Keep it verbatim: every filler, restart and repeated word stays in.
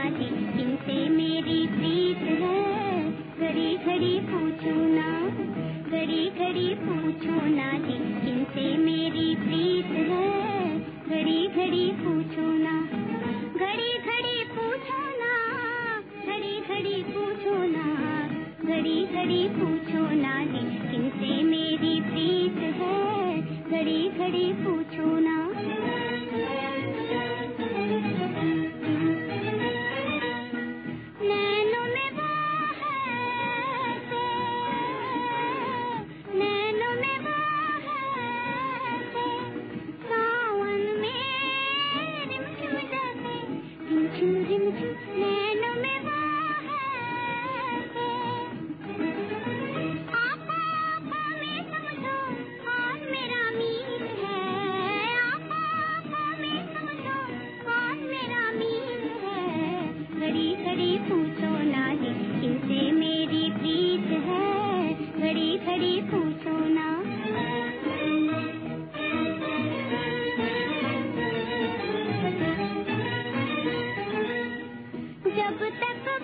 जी किनसे मेरी प्रीत है, घड़ी घड़ी पूछो ना, घड़ी घड़ी पूछो ना जी किनसे मेरी प्रीत है, घड़ी घड़ी पूछो ना, घड़ी घड़ी पूछो ना, घड़ी घड़ी पूछो ना, घड़ी घड़ी पूछो ना जी किनसे मेरी प्रीत है, घड़ी घड़ी पूछो ना। घड़ी पूछो ना जी किनसे मेरी प्रीत है, घड़ी घड़ी पूछो ना। जब तक